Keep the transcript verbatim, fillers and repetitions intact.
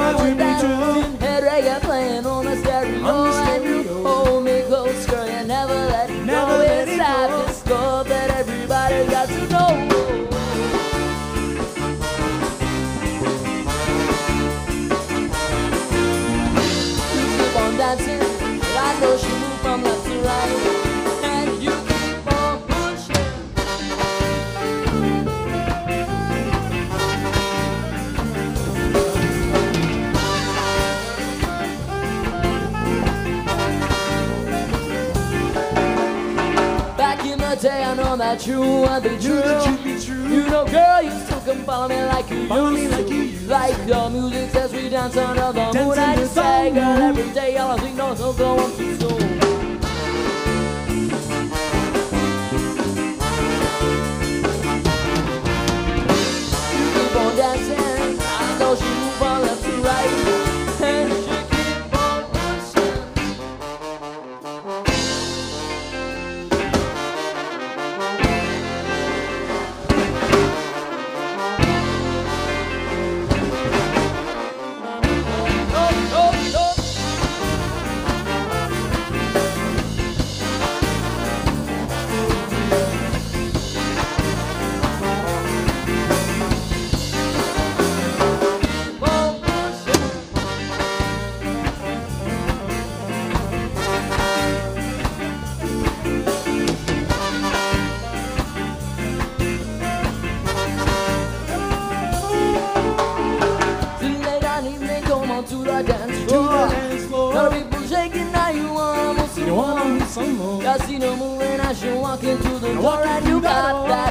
going down. Head reggae playing on the stereo, On the and you stereo. hold me close, girl, you never let it Never go. let It's it like go. this love that everybody got to know. You keep on dancing, but I know she moved from left to right, and you keep on pushing. Back in the day, I know that you want the You that you truth. be true. You know, girl, you still can follow me like you Follow me used like to. you used Like the music says we dance under the Dance moon, and under you the say, girl, moon. every day all I think no, don't go on too soon. You keep on dancing, I know she move from left to right, and she keep on pushing. Oh, oh, oh. Keep on pushing. Till late on evening, come on to the dance To the floor. dance floor. Now people shaking, now you wanna move some You wanna more. move some more. Casino moving as you walk into the I door, walk and into you the got door. that